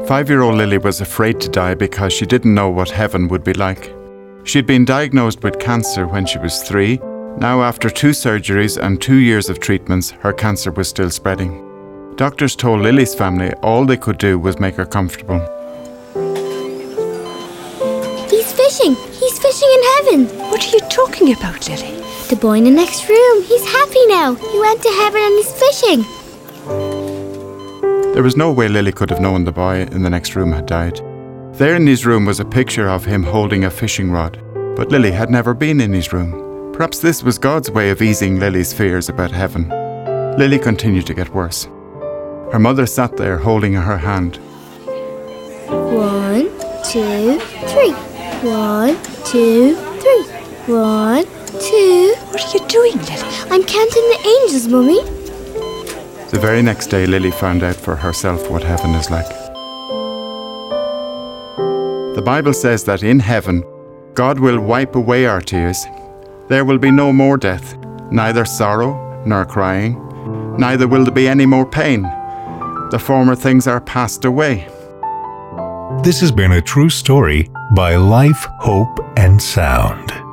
5-year-old Lily was afraid to die because she didn't know what heaven would be like. She'd been diagnosed with cancer when she was 3. Now, after 2 surgeries and 2 years of treatments, her cancer was still spreading. Doctors told Lily's family all they could do was make her comfortable. He's fishing! He's fishing in heaven! What are you talking about, Lily? The boy in the next room. He's happy now. He went to heaven and he's fishing. There was no way Lily could have known the boy in the next room had died. There in his room was a picture of him holding a fishing rod, but Lily had never been in his room. Perhaps this was God's way of easing Lily's fears about heaven. Lily continued to get worse. Her mother sat there holding her hand. 1, 2, 3. 1, 2, 3. 1, 2. What are you doing, Lily? I'm counting the angels, Mummy. The very next day, Lily found out for herself what heaven is like. The Bible says that in heaven, God will wipe away our tears. There will be no more death, neither sorrow nor crying, neither will there be any more pain. The former things are passed away. This has been a true story by Life, Hope and Sound.